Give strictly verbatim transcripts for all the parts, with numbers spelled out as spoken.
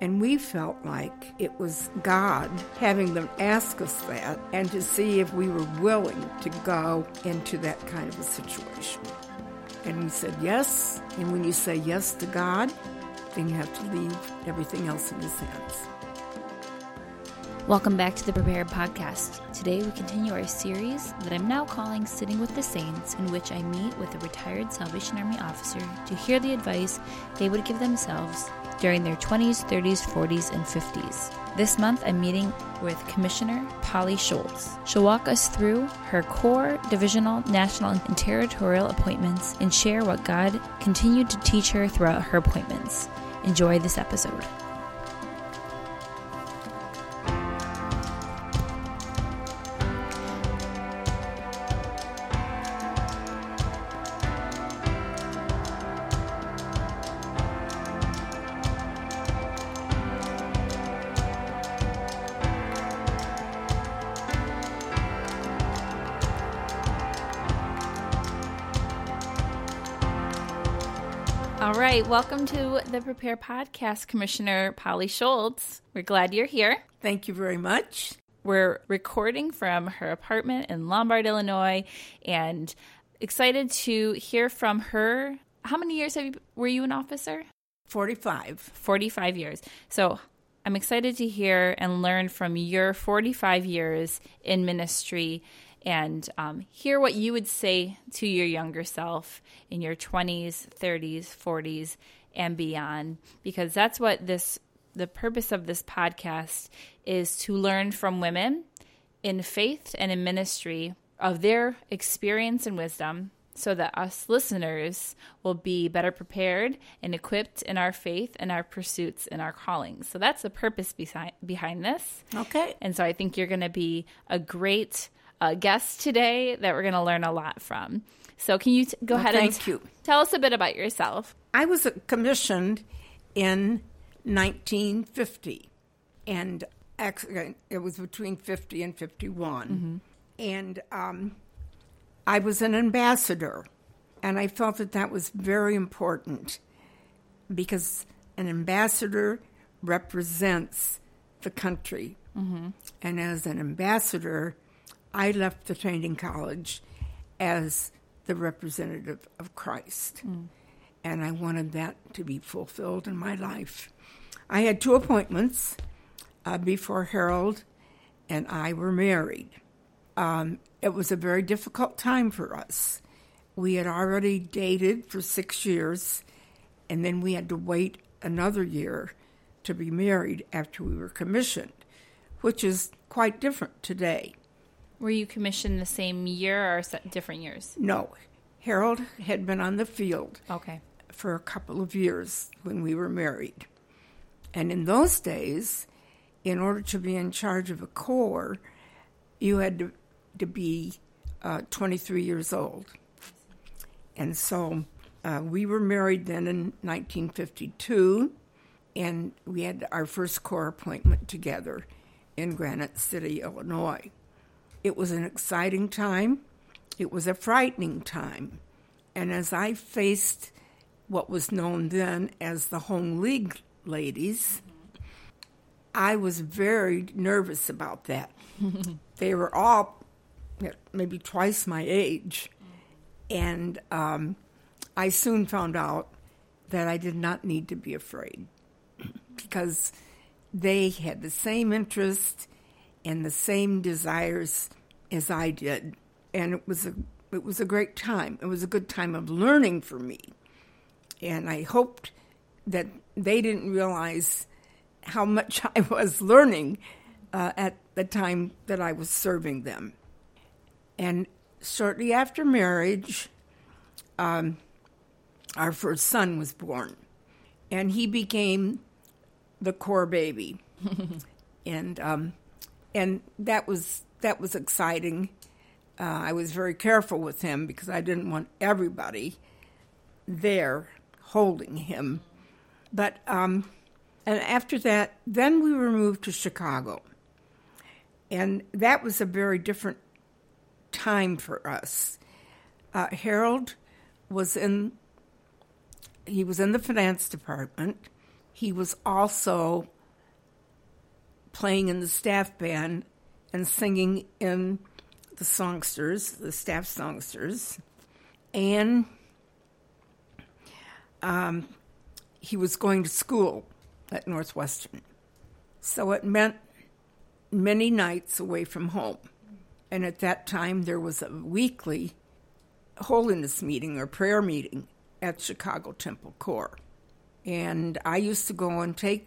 And we felt like it was God having them ask us that and to see if we were willing to go into that kind of a situation. And we said yes. And when you say yes to God, then you have to leave everything else in His hands. Welcome back to the Prepare Podcast. Today we continue our series that I'm now calling Sitting with the Saints, in which I meet with a retired Salvation Army officer to hear the advice they would give themselves during their twenties, thirties, forties, and fifties. This month I'm meeting with Commissioner Polly Schultz. She'll walk us through her core, divisional, national, and territorial appointments and share what God continued to teach her throughout her appointments. Enjoy this episode. All right, welcome to the Prepare Podcast, Commissioner Polly Schultz. We're glad you're here. Thank you very much. We're recording from her apartment in Lombard, Illinois, and excited to hear from her. How many years have you, were you an officer? forty-five. forty-five years. So I'm excited to hear and learn from your forty-five years in ministry and um, hear what you would say to your younger self in your twenties, thirties, forties, and beyond, because that's what this, the purpose of this podcast is, to learn from women in faith and in ministry of their experience and wisdom, so that us listeners will be better prepared and equipped in our faith and our pursuits and our callings. So that's the purpose behind behind this. Okay. And so I think you're going to be a great uh, guest today that we're going to learn a lot from. So can you t- go well, ahead thank and t- you. tell us a bit about yourself? I was commissioned in nineteen fifty, and actually it was between fifty and fifty-one. Mm-hmm. And um, I was an ambassador, and I felt that that was very important because an ambassador represents the country. Mm-hmm. And as an ambassador, I left the training college as the representative of Christ. Mm. And I wanted that to be fulfilled in my life. I had two appointments uh, before Harold and I were married. Um, it was a very difficult time for us. We had already dated for six years, and then we had to wait another year to be married after we were commissioned, which is quite different today. Were you commissioned the same year or different years? No. Harold had been on the field okay. for a couple of years when we were married. And in those days, in order to be in charge of a corps, you had to, to be uh, twenty-three years old. And so uh, we were married then in nineteen fifty-two, and we had our first corps appointment together in Granite City, Illinois. It was an exciting time. It was a frightening time. And as I faced what was known then as the Home League ladies, I was very nervous about that. They were all maybe twice my age. And um, I soon found out that I did not need to be afraid because they had the same interest and the same desires as I did. And it was a it was a great time. It was a good time of learning for me. And I hoped that they didn't realize how much I was learning uh, at the time that I was serving them. And shortly after marriage, um, our first son was born. And he became the core baby. and um, and that was that was exciting. Uh, I was very careful with him because I didn't want everybody there holding him. But um, and after that, then we were moved to Chicago. And that was a very different time for us. Uh, Harold was in, he was in the finance department, he was also playing in the staff band and singing in the songsters, the staff songsters. And um, he was going to school at Northwestern. So it meant many nights away from home. And at that time, there was a weekly holiness meeting or prayer meeting at Chicago Temple Corps. And I used to go and take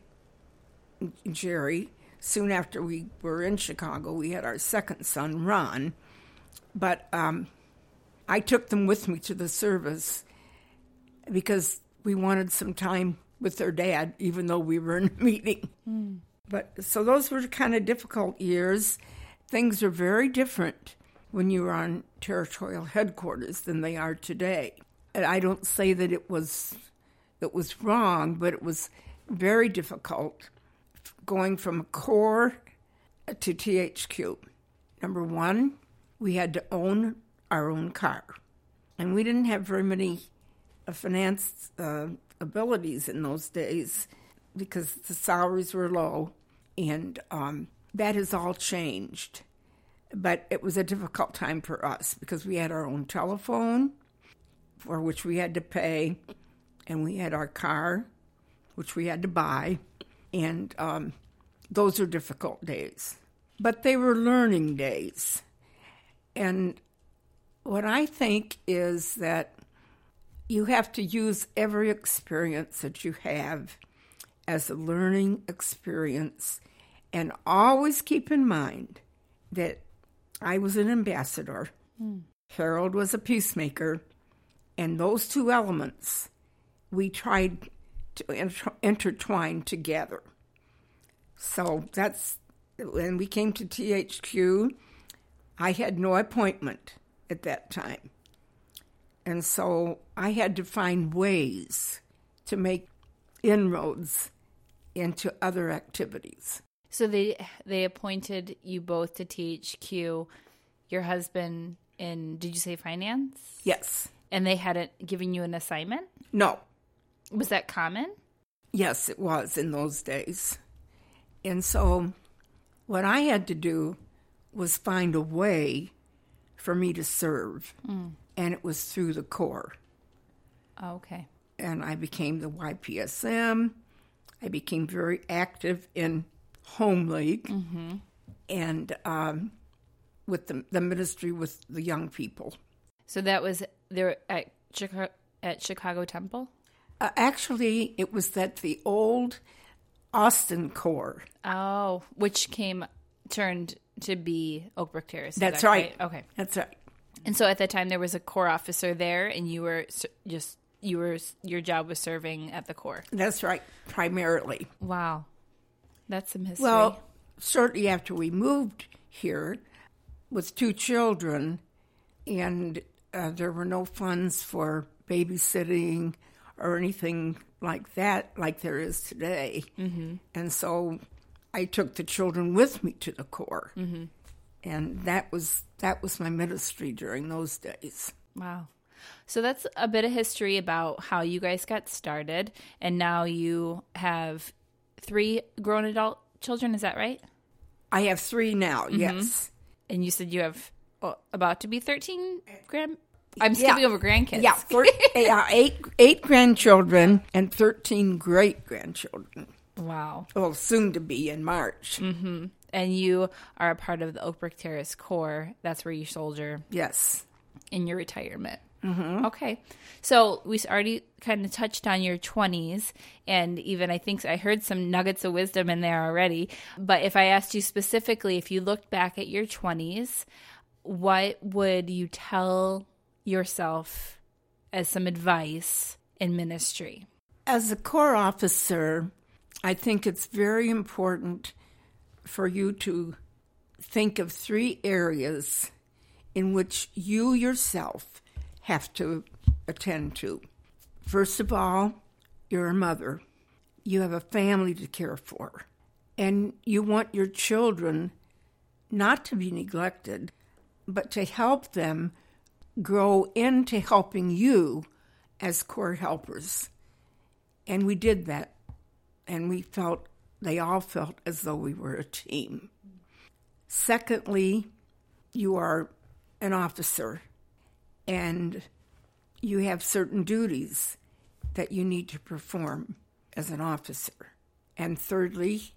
Jerry. Soon after we were in Chicago, we had our second son, Ron. But um, I took them with me to the service because we wanted some time with their dad, even though we were in a meeting. Mm. But so those were kind of difficult years. Things are very different when you were on territorial headquarters than they are today. And I don't say that it was it was wrong, but it was very difficult going from a Corps to T H Q. Number one, we had to own our own car. And we didn't have very many uh, finance uh, abilities in those days because the salaries were low. And um, that has all changed. But it was a difficult time for us because we had our own telephone, for which we had to pay, and we had our car, which we had to buy. And um, those are difficult days. But they were learning days. And what I think is that you have to use every experience that you have as a learning experience, and always keep in mind that I was an ambassador, mm. Harold was a peacemaker, and those two elements we tried to inter- intertwine together. So that's, when we came to T H Q, I had no appointment at that time. And so I had to find ways to make inroads into other activities. So they they appointed you both to T H Q, your husband in, did you say finance? Yes. And they hadn't given you an assignment? No. Was that common? Yes, it was in those days. And so what I had to do was find a way for me to serve. Mm. And it was through the Corps. Oh, okay. And I became the Y P S M. I became very active in Home League mm-hmm. and um, with the, the ministry with the young people. So that was there at Chicago, at Chicago Temple? Uh, actually, it was at the old Austin Corps. Oh, which came, turned to be Oak Brook Terrace. That's that right. right. Okay. That's right. And so at that time there was a Corps officer there, and you were just, you were, your job was serving at the Corps. That's right, primarily. Wow. That's some history. Well, shortly after we moved here with two children, and uh, there were no funds for babysitting or anything like that, like there is today. Mm-hmm. And so I took the children with me to the Corps. Mm-hmm. And that was that was my ministry during those days. Wow. So that's a bit of history about how you guys got started. And now you have three grown adult children, is that right? I have three now, mm-hmm. yes. And you said you have oh, about to be thirteen grand... I'm skipping yeah. over grandkids. Yeah, four, uh, eight, eight grandchildren and thirteen great-grandchildren. Wow. Well, soon to be in March. Mm-hmm. And you are a part of the Oak Brook Terrace Corps. That's where you soldier. Yes. In your retirement. Mm-hmm. Okay. So we already kind of touched on your twenties, and even I think I heard some nuggets of wisdom in there already. But if I asked you specifically, if you looked back at your twenties, what would you tell yourself as some advice in ministry? As a Corps officer, I think it's very important for you to think of three areas in which you yourself have to attend to. First of all, you're a mother. You have a family to care for. And you want your children not to be neglected, but to help them grow into helping you as Corps helpers. And we did that and we felt, they all felt as though we were a team. Secondly, you are an officer, and you have certain duties that you need to perform as an officer. And thirdly,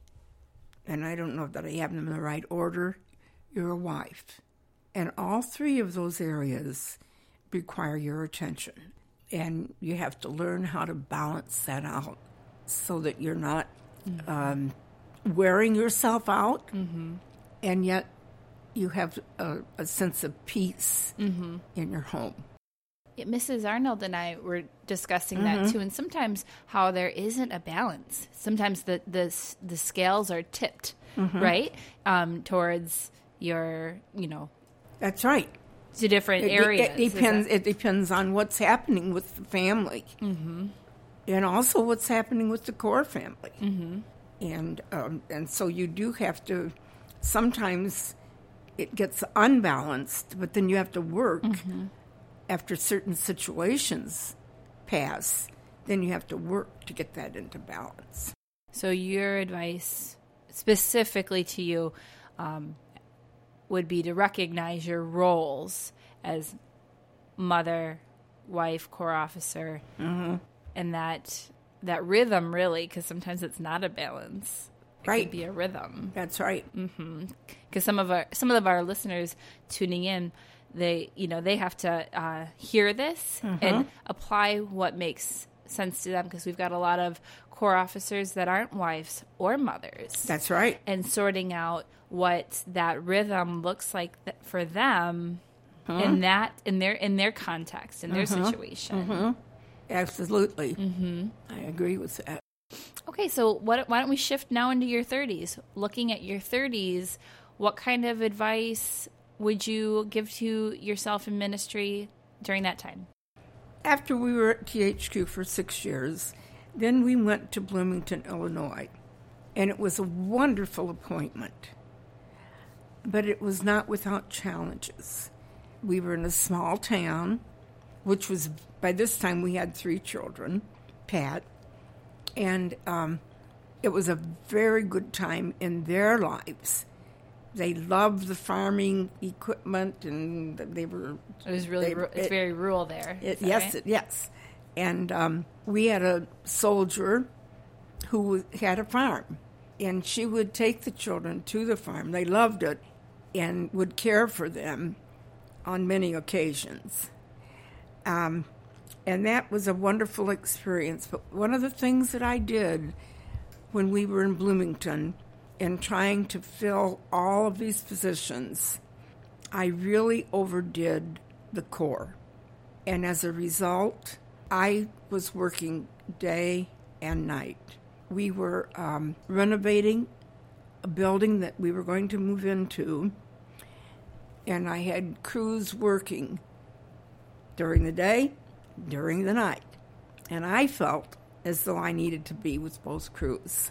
and I don't know that I have them in the right order, you're a wife. And all three of those areas require your attention. And you have to learn how to balance that out so that you're not mm-hmm. um, wearing yourself out, mm-hmm. and yet you have a, a sense of peace mm-hmm. in your home. Yeah, Missus Arnold and I were discussing mm-hmm. that too, and sometimes how there isn't a balance. Sometimes the the, the scales are tipped, mm-hmm. right, um, towards your, you know. That's right. To different it, areas. It, it depends. It depends on what's happening with the family, mm-hmm. and also what's happening with the core family. Mm-hmm. And um, and so you do have to. Sometimes it gets unbalanced, but then you have to work mm-hmm. after certain situations pass. Then you have to work to get that into balance. So your advice, specifically to you, Um, would be to recognize your roles as mother, wife, corps officer, mm-hmm. and that that rhythm really, because sometimes it's not a balance. It right. could be a rhythm. That's right. Because mm-hmm. some of our some of our listeners tuning in, they you know they have to uh, hear this mm-hmm. and apply what makes sense to them, because we've got a lot of corps officers that aren't wives or mothers. That's right. And sorting out what that rhythm looks like th- for them mm-hmm. in that in their in their context, in their mm-hmm. situation. Mm-hmm. Absolutely. Mm-hmm. I agree with that. Okay, so what, why don't we shift now into your thirties? Looking at your thirties, what kind of advice would you give to yourself in ministry during that time? After we were at T H Q for six years, then we went to Bloomington, Illinois, and it was a wonderful appointment, but it was not without challenges. We were in a small town, which was, by this time we had three children, Pat, and um, it was a very good time in their lives. They loved the farming equipment, and they were. It was really. They, it's it, very rural there. It, yes, right? it, yes, and um, we had a soldier who had a farm, and she would take the children to the farm. They loved it, and would care for them on many occasions. Um, and that was a wonderful experience. But one of the things that I did when we were in Bloomington, in trying to fill all of these positions, I really overdid the Corps. And as a result, I was working day and night. We were um, renovating a building that we were going to move into, and I had crews working during the day, during the night. And I felt as though I needed to be with both crews.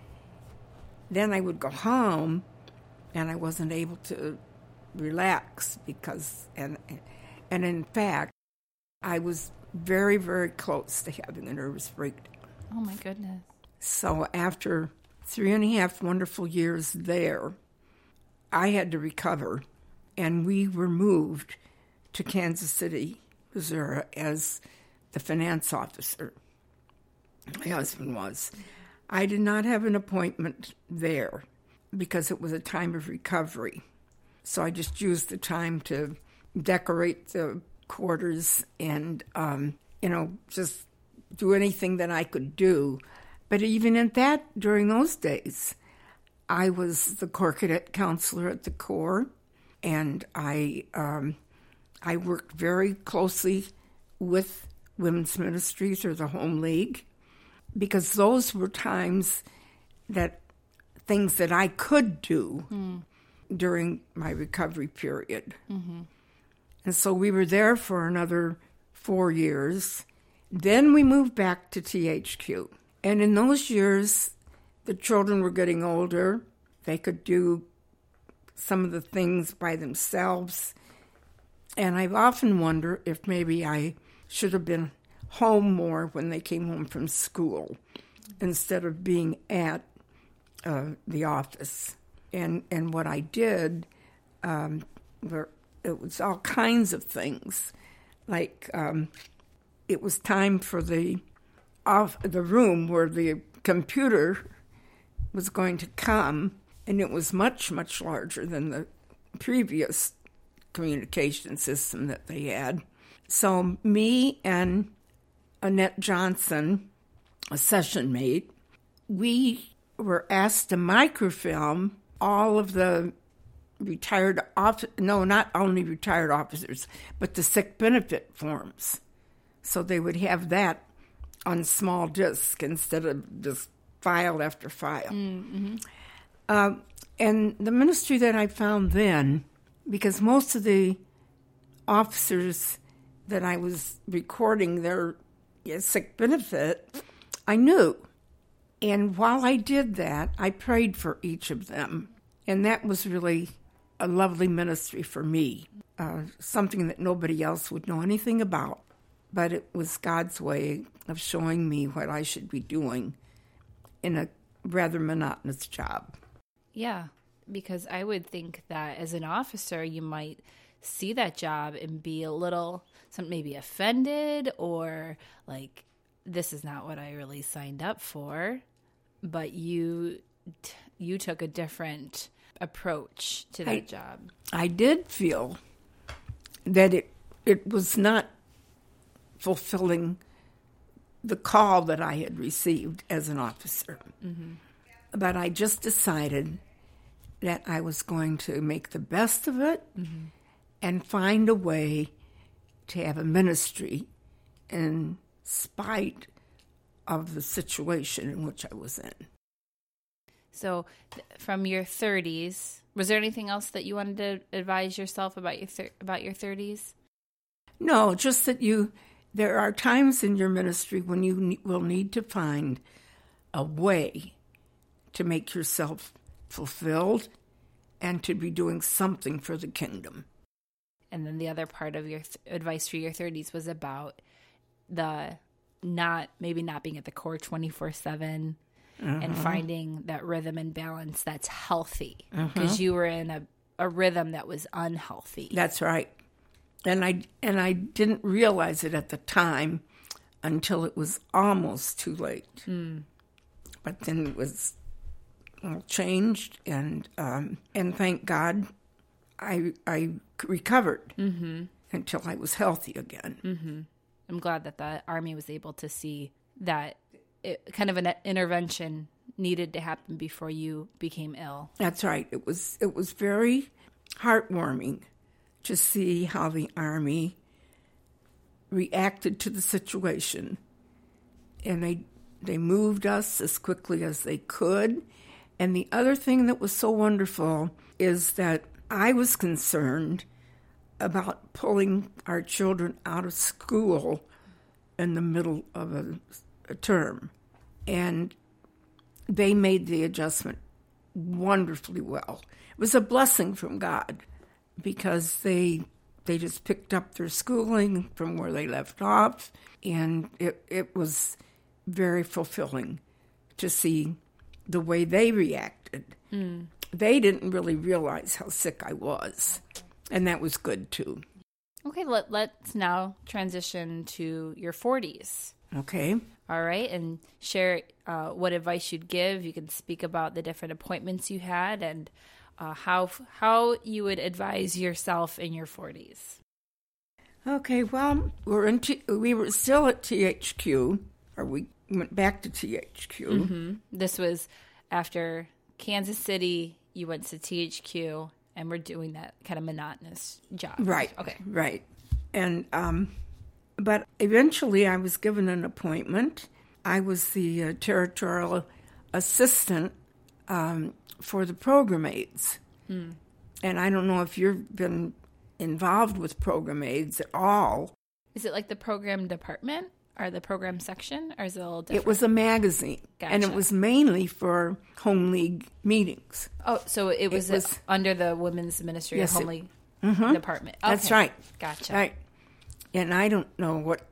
Then I would go home, and I wasn't able to relax because, and and in fact, I was very, very close to having a nervous breakdown. Oh, my goodness. So after three and a half wonderful years there, I had to recover, and we were moved to Kansas City, Missouri, as the finance officer. My husband was. I did not have an appointment there because it was a time of recovery. So I just used the time to decorate the quarters and, um, you know, just do anything that I could do. But even in that, during those days, I was the Corps Cadet Counselor at the Corps, and I um, I worked very closely with Women's Ministries or the Home League, because those were times that things that I could do mm. during my recovery period. Mm-hmm. And so we were there for another four years. Then we moved back to T H Q. And in those years, the children were getting older. They could do some of the things by themselves. And I often wonder if maybe I should have been home more when they came home from school. instead of being at uh, the office. And and what I did, um, were, it was all kinds of things. Like um, it was time for the off the room where the computer was going to come, and it was much, much larger than the previous communication system that they had. So me and Annette Johnson, a session mate, we were asked to microfilm all of the retired off no, not only retired officers, but the sick benefit forms. So they would have that on small disc instead of just file after file. Mm-hmm. Uh, and the ministry that I found then, because most of the officers that I was recording their sick benefit, I knew. And while I did that, I prayed for each of them. And that was really a lovely ministry for me, uh, something that nobody else would know anything about. But it was God's way of showing me what I should be doing in a rather monotonous job. Yeah, because I would think that as an officer, you might see that job and be a little, some maybe offended or like, this is not what I really signed up for. But you you took a different approach to that I, job. I did feel that it it was not fulfilling the call that I had received as an officer. Mm-hmm. But I just decided that I was going to make the best of it mm-hmm. and find a way to have a ministry in spite of the situation in which I was in. So th- from your thirties, was there anything else that you wanted to advise yourself about your thir- about your thirties? No, just that you there are times in your ministry when you ne- will need to find a way to make yourself fulfilled and to be doing something for the kingdom. And then the other part of your th- advice for your thirties was about the not maybe not being at the core twenty-four seven uh-huh. and finding that rhythm and balance that's healthy because uh-huh. you were in a, a rhythm that was unhealthy. That's right. And I and I didn't realize it at the time until it was almost too late. Mm. But then it was all changed, and um, and thank God, I I recovered mm-hmm. until I was healthy again. Mm-hmm. I'm glad that the Army was able to see that it, kind of an intervention needed to happen before you became ill. That's right. It was it was very heartwarming to see how the Army reacted to the situation, and they they moved us as quickly as they could. And the other thing that was so wonderful is that I was concerned about pulling our children out of school in the middle of a, a term. And they made the adjustment wonderfully well. It was a blessing from God because they they just picked up their schooling from where they left off, and it, it was very fulfilling to see the way they reacted. Mm. They didn't really realize how sick I was, and that was good too. Okay, let, let's now transition to your forties. Okay. All right, and share uh, what advice you'd give. You can speak about the different appointments you had and uh, how how you would advise yourself in your forties. Okay, well, we're in T- we were still at T H Q, or we went back to T H Q. Mm-hmm. This was after Kansas City, you went to T H Q, and we're doing that kind of monotonous job. Right. Okay. Right. And, um, but eventually I was given an appointment. I was the uh, territorial assistant um, for the program aides. Mm. And I don't know if you've been involved with program aides at all. Is it like the program department or the program section, or is it a little different? It was a magazine, Gotcha. And it was mainly for Home League meetings. Oh, so it was, it was a, under the Women's Ministry yes, of Home it, League mm-hmm. department. Okay. That's right. Gotcha. Right. And I don't know what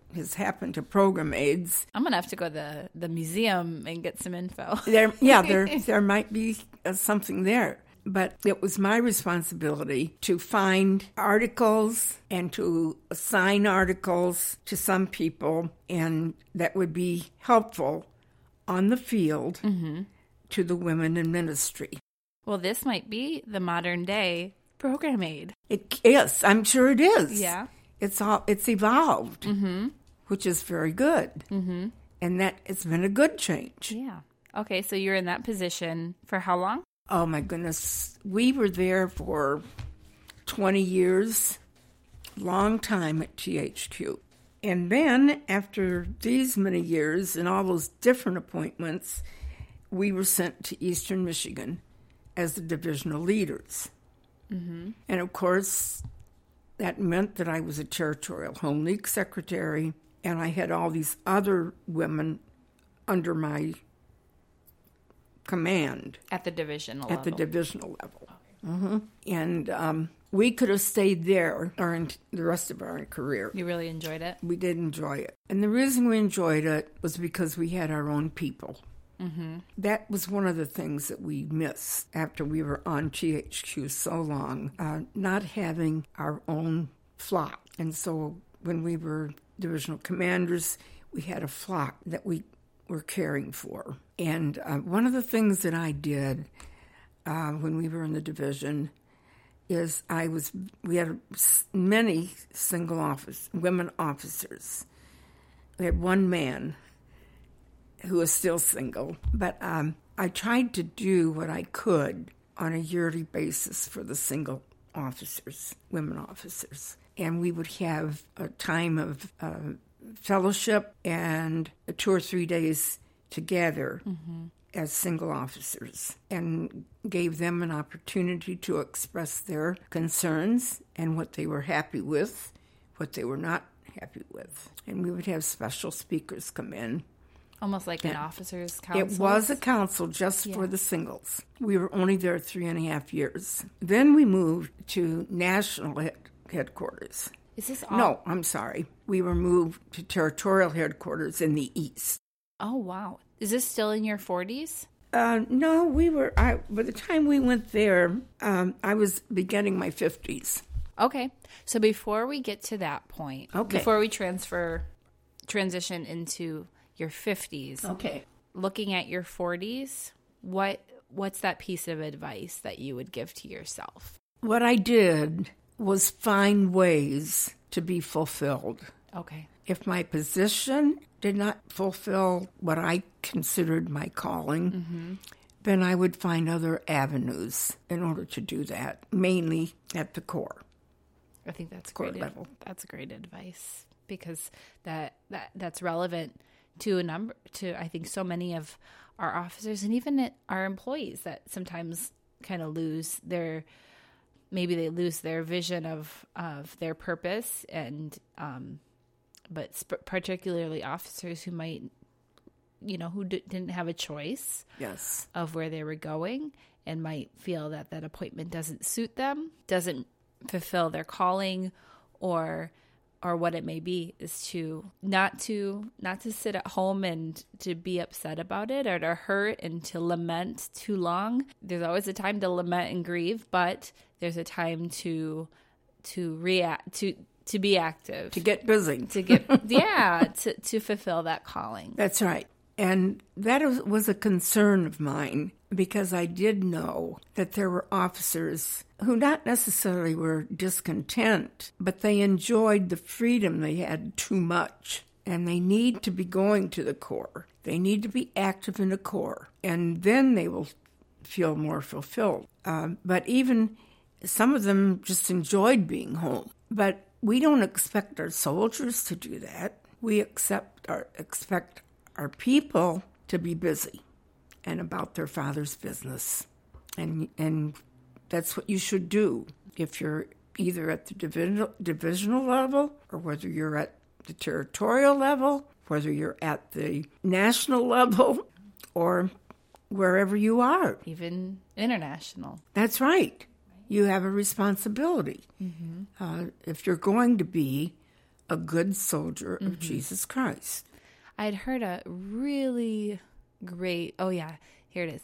has happened to program aides. I'm going to have to go to the, the museum and get some info. There, yeah, there there might be uh, something there. But it was my responsibility to find articles and to assign articles to some people, and that would be helpful on the field mm-hmm. to the women in ministry. Well, this might be the modern day program aid. It is. I'm sure it is. Yeah. It's all. It's evolved, mm-hmm. which is very good. Mm-hmm. And that it's been a good change. Yeah. Okay, so you're in that position for how long? Oh, my goodness. We were there for twenty years, long time at T H Q. And then, after these many years and all those different appointments, we were sent to Eastern Michigan as the divisional leaders. Mm-hmm. And, of course, that meant that I was a Territorial Home League secretary, and I had all these other women under my command. At the divisional At level. the divisional level. Okay. Mm-hmm. And um, we could have stayed there our, the rest of our career. You really enjoyed it? We did enjoy it. And the reason we enjoyed it was because we had our own people. Mm-hmm. That was one of the things that we missed after we were on T H Q so long, uh, not having our own flock. And so when we were divisional commanders, we had a flock that we were caring for. And uh, one of the things that I did uh, when we were in the division is I was, we had many single office, women officers. We had one man who was still single, but um, I tried to do what I could on a yearly basis for the single officers, women officers. And we would have a time of uh, fellowship and two or three days together mm-hmm. as single officers, and gave them an opportunity to express their concerns and what they were happy with, what they were not happy with. And we would have special speakers come in. Almost like an officers' council? It was a council just yeah. for the singles. We were only there three and a half years. Then we moved to national head- headquarters. Is this all? No, I'm sorry. We were moved to territorial headquarters in the east. Oh, wow. Is this still in your forties? Uh, no, we were, I, by the time we went there, um, I was beginning my fifties. Okay. So before we get to that point, okay. before we transfer, transition into your fifties, okay. looking at your forties, what what's that piece of advice that you would give to yourself? What I did was find ways to be fulfilled. Okay. If my position did not fulfill what I considered my calling, mm-hmm. then I would find other avenues in order to do that, mainly at the Corps. I think that's Corps great. level. That's great advice, because that, that that's relevant to a number to I think so many of our officers and even our employees that sometimes kind of lose their maybe they lose their vision of of their purpose, and um but sp- particularly officers who might, you know, who d- didn't have a choice yes. of where they were going and might feel that that appointment doesn't suit them, doesn't fulfill their calling, or or what it may be, is to not to not to sit at home and to be upset about it or to hurt and to lament too long. There's always a time to lament and grieve, but there's a time to to react to to be active, to get busy, to get yeah to to fulfill that calling. That's right. And that was a concern of mine, because I did know that there were officers who not necessarily were discontent, but they enjoyed the freedom they had too much. And they need to be going to the Corps. They need to be active in the Corps. And then they will feel more fulfilled. Uh, but even some of them just enjoyed being home. But we don't expect our soldiers to do that. We accept our, expect our people to be busy and about their Father's business. And and that's what you should do if you're either at the divisional, divisional level, or whether you're at the territorial level, whether you're at the national level, or wherever you are. Even international. That's right. You have a responsibility. Mm-hmm. Uh, if you're going to be a good soldier of mm-hmm. Jesus Christ. I had heard a really great, oh yeah, here it is.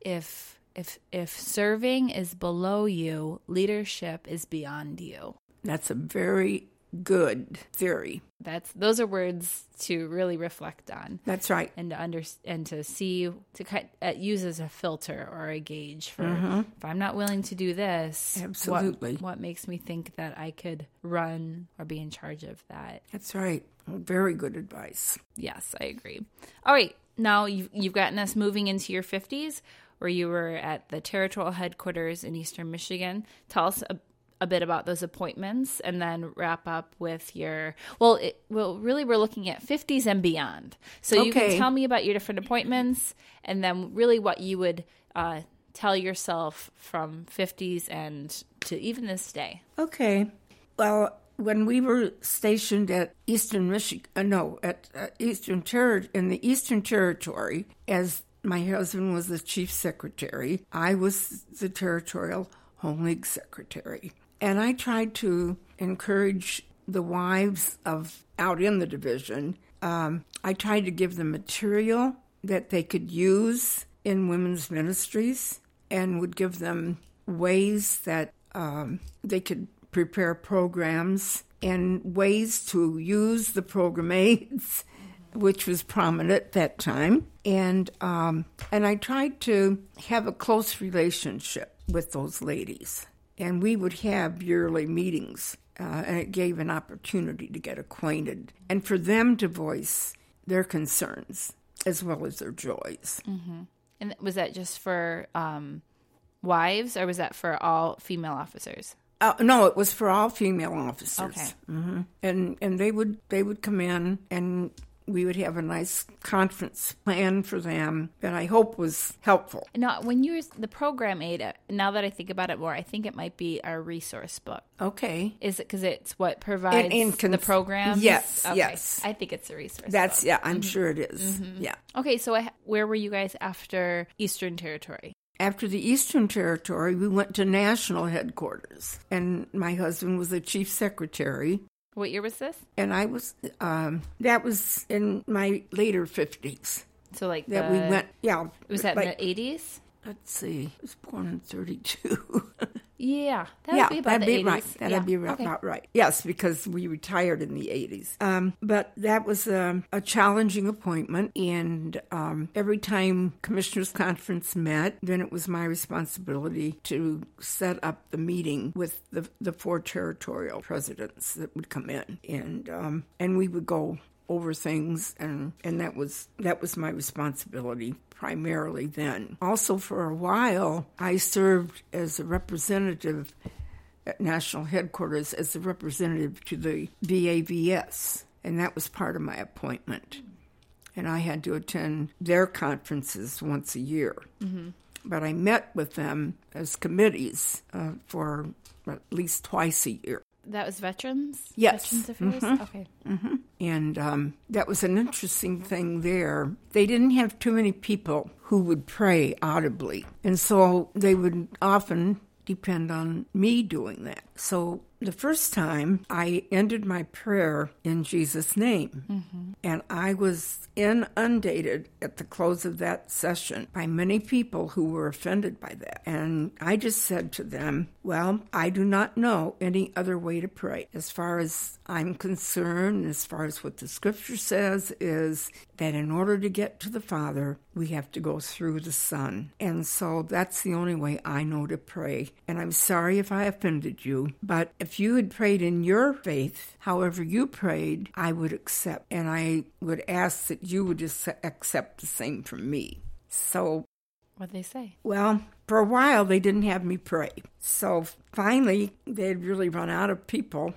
If if if serving is below you, leadership is beyond you. That's a very good theory. That's those are words to really reflect on. That's right, and to under and to see to cut, uh, use as a filter or a gauge for mm-hmm. if I'm not willing to do this. Absolutely, what, what makes me think that I could run or be in charge of that? That's right. Very good advice. Yes, I agree. All right, now you've you've gotten us moving into your fifties, where you were at the territorial headquarters in Eastern Michigan. Tell us a a bit about those appointments, and then wrap up with your, well, it, well, really we're looking at fifties and beyond. So you okay. can tell me about your different appointments, and then really what you would uh, tell yourself from fifties and to even this day. Okay. Well, when we were stationed at Eastern Michigan, uh, no, at uh, Eastern Ter- in the Eastern Territory, as my husband was the chief secretary, I was the territorial Home League secretary. And I tried to encourage the wives of out in the division. Um, I tried to give them material that they could use in women's ministries and would give them ways that um, they could prepare programs and ways to use the program aids, which was prominent at that time. And, um, and I tried to have a close relationship with those ladies. And we would have yearly meetings, uh, and it gave an opportunity to get acquainted and for them to voice their concerns as well as their joys. Mm-hmm. And was that just for um, wives, or was that for all female officers? Uh, no, it was for all female officers. Okay. Mm-hmm. And and they would they would come in, and we would have a nice conference plan for them that I hope was helpful. Now, when you were the program aid, now that I think about it more, I think it might be our resource book. Okay. Is it because it's what provides and, and cons- the programs? Yes, okay. yes. I think it's a resource That's, book. yeah, I'm mm-hmm. sure it is. Mm-hmm. Yeah. Okay, so I, where were you guys after Eastern Territory? After the Eastern Territory, we went to national headquarters, and my husband was the chief secretary. What year was this? And I was, um, that was in my later fifties. So like that the, we went, yeah. Was that like, in the eighties? Let's see. I was born in thirty-two. Yeah, that would yeah, be about that'd the be eighties. right. That'd yeah. be right, okay. about right. Yes, because we retired in the eighties. Um, but that was um, a challenging appointment, and um, every time Commissioners' Conference met, then it was my responsibility to set up the meeting with the the four territorial presidents that would come in, and um, and we would go over things, and, and that was that was my responsibility primarily then. Also, for a while, I served as a representative at national headquarters as a representative to the B A V S, and that was part of my appointment. And I had to attend their conferences once a year. Mm-hmm. But I met with them as committees uh, for at least twice a year. That was veterans? Yes. Veterans Affairs? Mm-hmm. Okay. Mm-hmm. And um, that was an interesting thing there. They didn't have too many people who would pray audibly. And so they would often depend on me doing that. So the first time, I ended my prayer in Jesus' name. Mm-hmm. And I was inundated at the close of that session by many people who were offended by that. And I just said to them, well, I do not know any other way to pray. As far as I'm concerned, as far as what the scripture says, is that in order to get to the Father, we have to go through the Son. And so that's the only way I know to pray. And I'm sorry if I offended you, but if you had prayed in your faith, however you prayed, I would accept. And I would ask that you would just accept the same from me. So, what'd they say? Well, for a while, they didn't have me pray. So finally, they had really run out of people.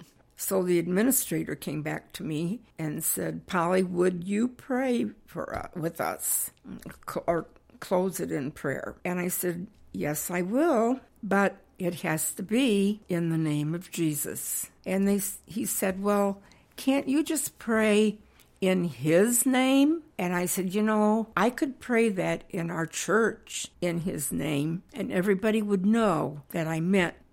So the administrator came back to me and said, Polly, would you pray for uh, with us or close it in prayer? And I said, yes, I will, but it has to be in the name of Jesus. And they, he said, well, can't you just pray in his name? And I said, you know, I could pray that in our church in his name, and everybody would know that I meant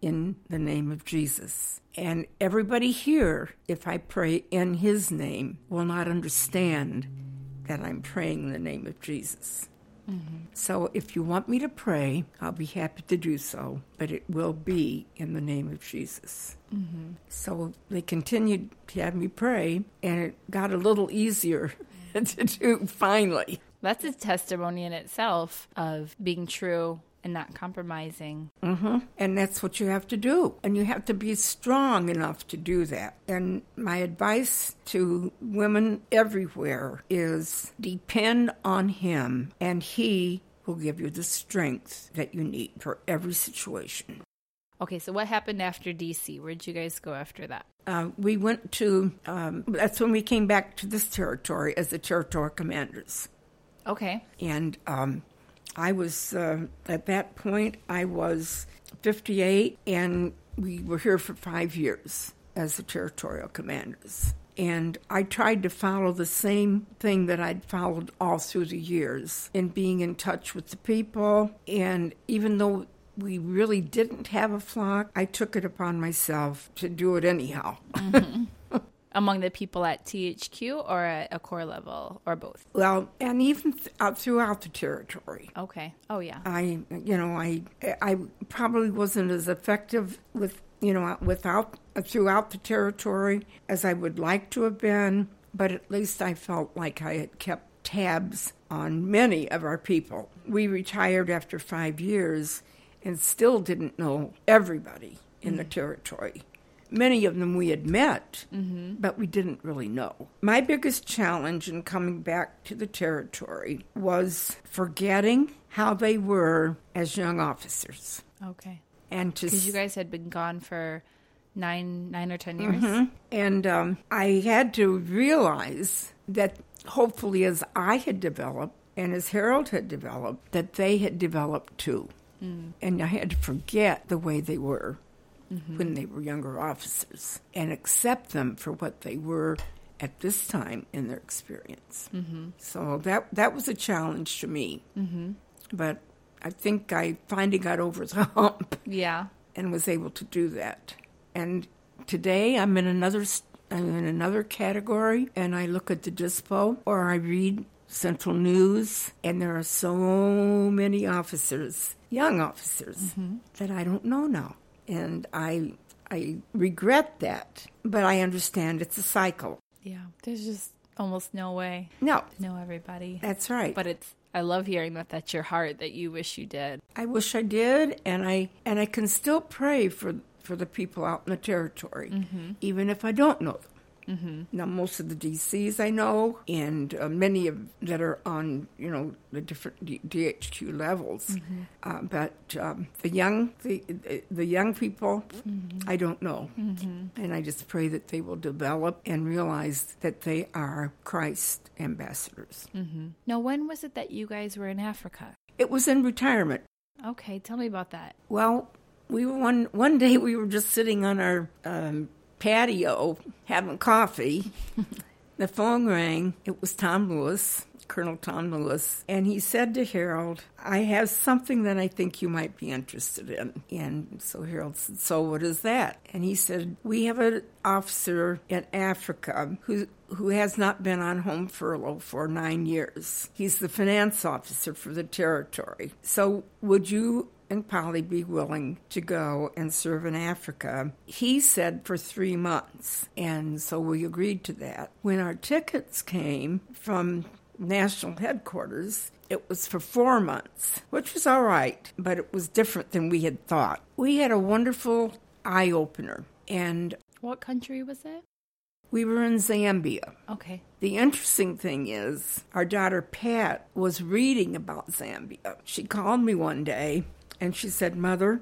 in the name of Jesus. And everybody here, if I pray in his name, will not understand that I'm praying in the name of Jesus. Mm-hmm. So if you want me to pray, I'll be happy to do so, but it will be in the name of Jesus. Mm-hmm. So they continued to have me pray, and it got a little easier to do finally. That's a testimony in itself of being true and not compromising. Mm-hmm. And that's what you have to do. And you have to be strong enough to do that. And my advice to women everywhere is depend on him, and he will give you the strength that you need for every situation. Okay, so what happened after D C? Where did you guys go after that? Uh, we went to, um, that's when we came back to this territory as the territory commanders. Okay. And um, I was, uh, at that point, I was fifty-eight, and we were here for five years as the territorial commanders. And I tried to follow the same thing that I'd followed all through the years in being in touch with the people. And even though we really didn't have a flock, I took it upon myself to do it anyhow. Mm-hmm. Among the people at T H Q or at a core level, or both? Well, and even th- out throughout the territory. Okay. Oh, yeah. I, you know, I, I probably wasn't as effective with, you know, without throughout the territory as I would like to have been, but at least I felt like I had kept tabs on many of our people. We retired after five years and still didn't know everybody in mm-hmm. the territory. Many of them we had met, mm-hmm. but we didn't really know. My biggest challenge in coming back to the territory was forgetting how they were as young officers. Okay. And to because you guys had been gone for nine, nine or ten years. Mm-hmm. And um, I had to realize that hopefully as I had developed and as Harold had developed, that they had developed too. Mm. And I had to forget the way they were. Mm-hmm. when they were younger officers, and accept them for what they were at this time in their experience. Mm-hmm. So that that was a challenge to me. Mm-hmm. But I think I finally got over the hump. Yeah, and was able to do that. And today I'm in another I'm in another category, and I look at the dispo or I read Central News, and there are so many officers, young officers, mm-hmm. that I don't know now. And I I regret that, but I understand it's a cycle. Yeah, there's just almost no way no. to know everybody. That's right. But it's I love hearing that that's your heart, that you wish you did. I wish I did, and I and I can still pray for, for the people out in the territory, mm-hmm. even if I don't know them. Mm-hmm. Now, most of the D Cs I know, and uh, many of that are on, you know, the different D- DHQ levels. Mm-hmm. Uh, but um, the young, the the young people, mm-hmm. I don't know, mm-hmm. and I just pray that they will develop and realize that they are Christ ambassadors. Mm-hmm. Now, when was it that you guys were in Africa? It was in retirement. Okay, tell me about that. Well, we were one one day we were just sitting on our Um, patio having coffee. The phone rang. It was Tom Lewis, Colonel Tom Lewis, and he said to Harold, I have something that I think you might be interested in. And so Harold said, so what is that? And he said, we have an officer in Africa who who has not been on home furlough for nine years. He's the finance officer for the territory. So would you and Polly be willing to go and serve in Africa? He said for three months, and so we agreed to that. When our tickets came from national headquarters, it was for four months, which was all right, but it was different than we had thought. We had a wonderful eye-opener. And what country was it? We were in Zambia. Okay. The interesting thing is, our daughter Pat was reading about Zambia. She called me one day, and she said, Mother,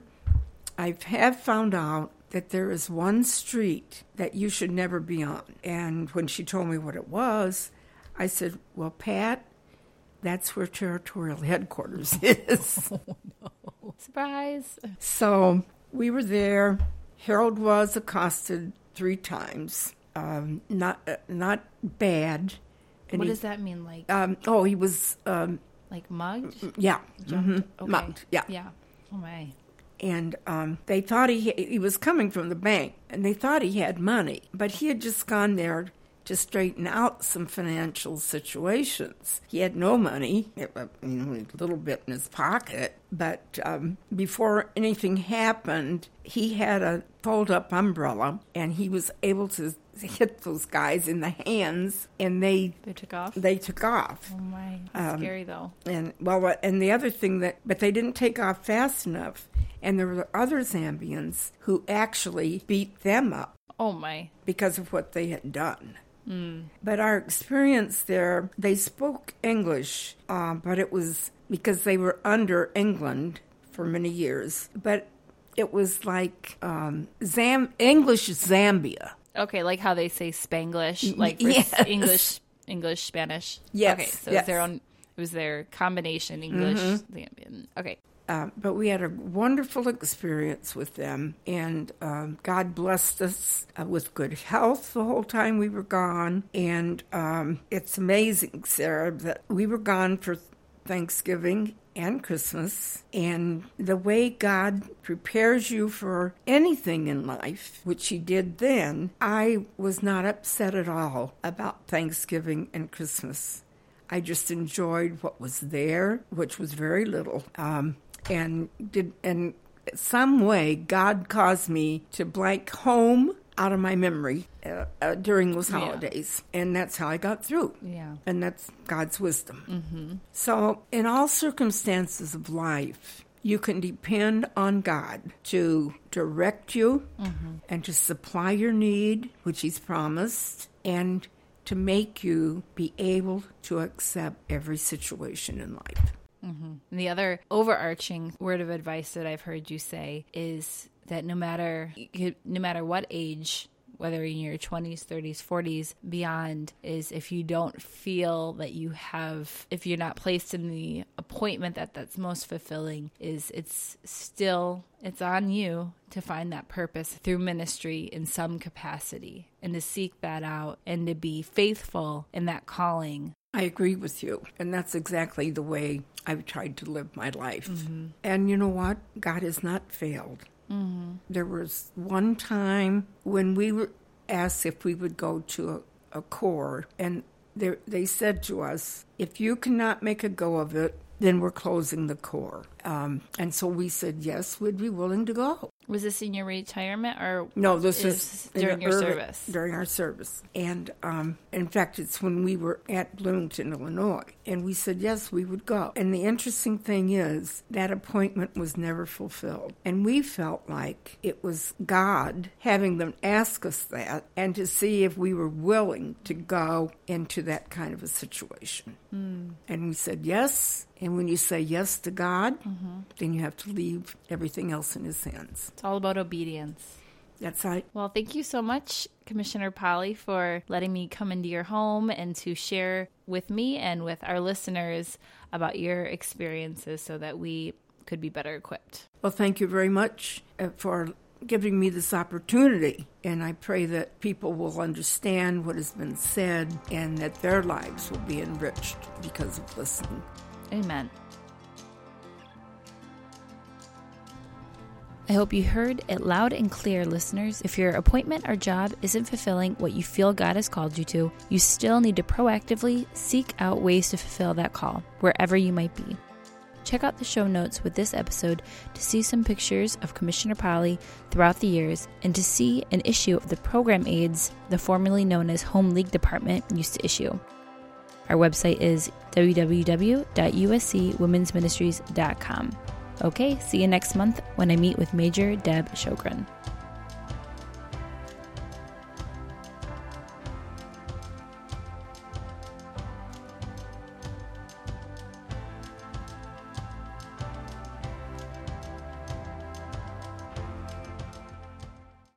I have found out that there is one street that you should never be on. And when she told me what it was, I said, well, Pat, that's where territorial headquarters is. Oh, no. Surprise. So we were there. Harold was accosted three times. Um, not uh, not bad. And what he, does that mean? Like, um, oh, he was um, like mugged. Yeah, mm-hmm. Okay. Mugged. Yeah, yeah. Oh my. and um, they thought he he was coming from the bank, and they thought he had money, but he had just gone there to straighten out some financial situations. He had no money, you know, a little bit in his pocket, but um, before anything happened, he had a fold-up umbrella, and he was able to hit those guys in the hands, and they They took off? They took off. Oh, my. That's Um, scary, though. And well, and the other thing that, but they didn't take off fast enough, and there were other Zambians who actually beat them up Oh, my. because of what they had done. Mm. But our experience there, they spoke English, uh, but it was because they were under England for many years. But it was like um, Zam- English Zambia. Okay, like how they say Spanglish, like for Yes. English, English, Spanish. Yes, Okay, so yes. it was their own. It was their combination English, Mm-hmm. Zambian. Okay. Uh, but we had a wonderful experience with them, and um, God blessed us uh, with good health the whole time we were gone. And um, it's amazing, Sarah, that we were gone for Thanksgiving and Christmas, and the way God prepares you for anything in life, which He did then, I was not upset at all about Thanksgiving and Christmas. I just enjoyed what was there, which was very little, um, and did and some way God caused me to blank home out of my memory uh, uh, during those Yeah. holidays, and that's how I got through. Yeah. And that's God's wisdom. Mm-hmm. So, in all circumstances of life, you can depend on God to direct you mm-hmm. and to supply your need, which He's promised, and to make you be able to accept every situation in life. Mm-hmm. And the other overarching word of advice that I've heard you say is that no matter no matter what age, whether in your twenties, thirties, forties, beyond, is if you don't feel that you have, if you're not placed in the appointment that that's most fulfilling, is it's still, it's on you to find that purpose through ministry in some capacity and to seek that out and to be faithful in that calling. I agree with you, and that's exactly the way I've tried to live my life. Mm-hmm. And you know what? God has not failed. Mm-hmm. There was one time when we were asked if we would go to a, a corps, and they, they said to us, if you cannot make a go of it, then we're closing the corps. Um, and so we said, yes, we'd be willing to go. Was this in your retirement or No, this is is during your early- service? During our service. And um, in fact, it's when we were at Bloomington, Illinois. And we said, yes, we would go. And the interesting thing is that appointment was never fulfilled. And we felt like it was God having them ask us that and to see if we were willing to go into that kind of a situation. Mm. And we said yes. And when you say yes to God, Mm-hmm. then you have to leave everything else in His hands. It's all about obedience. That's right. Well, thank you so much, Commissioner Polly, for letting me come into your home and to share with me and with our listeners about your experiences so that we could be better equipped. Well, thank you very much uh, for giving me this opportunity. And I pray that people will understand what has been said and that their lives will be enriched because of listening. Amen. I hope you heard it loud and clear, listeners. If your appointment or job isn't fulfilling what you feel God has called you to, you still need to proactively seek out ways to fulfill that call, wherever you might be. Check out the show notes with this episode to see some pictures of Commissioner Polly throughout the years and to see an issue of the program aids the formerly known as Home League Department used to issue. Our website is w w w dot u s c women's ministries dot com. Okay, see you next month when I meet with Major Deb Shogren.